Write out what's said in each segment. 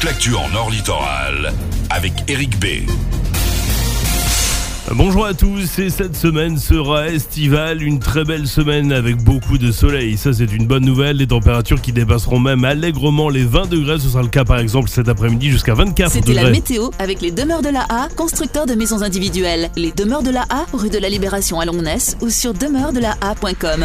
toute l'actu en Nord Littoral avec Eric B. Bonjour à tous, et cette semaine sera estivale, une très belle semaine avec beaucoup de soleil. Ça, c'est une bonne nouvelle. Les températures qui dépasseront même allègrement les 20 degrés. Ce sera le cas par exemple cet après-midi jusqu'à 24 degrés. C'était la météo avec les Demeures de la A, constructeurs de maisons individuelles. Les Demeures de la A, rue de la Libération à Longnes ou sur demeuresdelaa.com.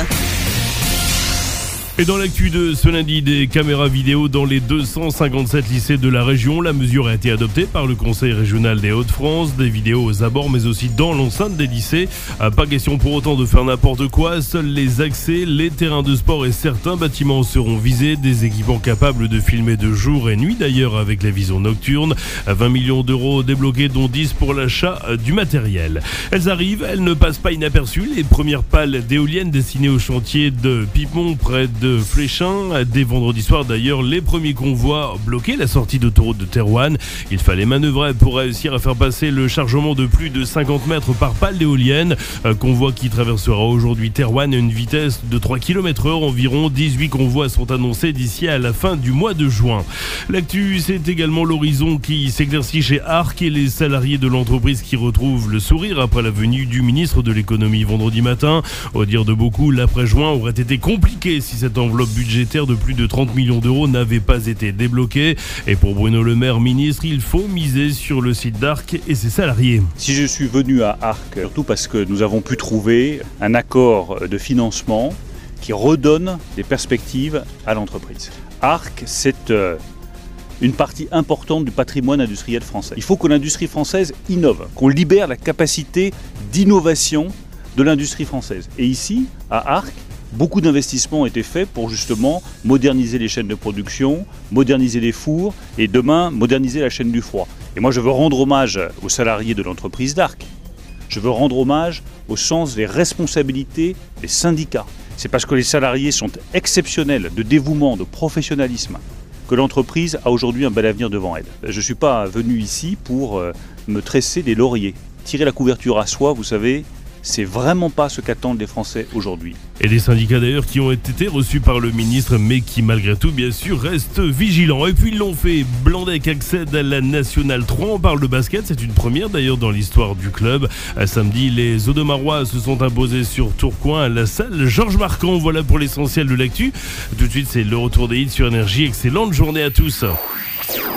Et dans l'actu de ce lundi, des caméras vidéo dans les 257 lycées de la région. La mesure a été adoptée par le Conseil régional des Hauts-de-France. Des vidéos aux abords mais aussi dans l'enceinte des lycées. Pas question pour autant de faire n'importe quoi. Seuls les accès, les terrains de sport et certains bâtiments seront visés. Des équipements capables de filmer de jour et nuit d'ailleurs avec la vision nocturne. 20 millions d'euros débloqués dont 10 pour l'achat du matériel. Elles arrivent, elles ne passent pas inaperçues. Les premières pales d'éoliennes destinées au chantier de Pipon près de Fléchin. Dès vendredi soir d'ailleurs, les premiers convois bloquaient la sortie d'autoroute de Thérouanne. Il fallait manœuvrer pour réussir à faire passer le chargement de plus de 50 mètres par pale d'éolienne. Convoi qui traversera aujourd'hui Thérouanne à une vitesse de 3 km/h. Environ 18 convois sont annoncés d'ici à la fin du mois de juin. L'actu, c'est également l'horizon qui s'éclaircit chez Arc et les salariés de l'entreprise qui retrouvent le sourire après la venue du ministre de l'économie vendredi matin. Au dire de beaucoup, l'après-juin aurait été compliqué si cette enveloppe budgétaire de plus de 30 millions d'euros n'avait pas été débloquée. Et pour Bruno Le Maire, ministre, il faut miser sur le site d'Arc et ses salariés. Si je suis venu à Arc, surtout parce que nous avons pu trouver un accord de financement qui redonne des perspectives à l'entreprise. Arc, c'est une partie importante du patrimoine industriel français. Il faut que l'industrie française innove, qu'on libère la capacité d'innovation de l'industrie française. Et ici, à Arc, beaucoup d'investissements ont été faits pour justement moderniser les chaînes de production, moderniser les fours et demain moderniser la chaîne du froid. Et moi je veux rendre hommage aux salariés de l'entreprise d'Arc. Je veux rendre hommage au sens des responsabilités des syndicats. C'est parce que les salariés sont exceptionnels de dévouement, de professionnalisme que l'entreprise a aujourd'hui un bel avenir devant elle. Je ne suis pas venu ici pour me tresser des lauriers. Tirer la couverture à soi, vous savez, c'est vraiment pas ce qu'attendent les Français aujourd'hui. Et des syndicats d'ailleurs qui ont été reçus par le ministre mais qui malgré tout bien sûr restent vigilants. Et puis ils l'ont fait, Blandec accède à la Nationale 3, on parle de basket, c'est une première d'ailleurs dans l'histoire du club. Samedi, les Audomarois se sont imposés sur Tourcoing à la salle Georges Marcon. Voilà pour l'essentiel de l'actu. Tout de suite c'est le retour des hits sur Énergie. Excellente journée à tous.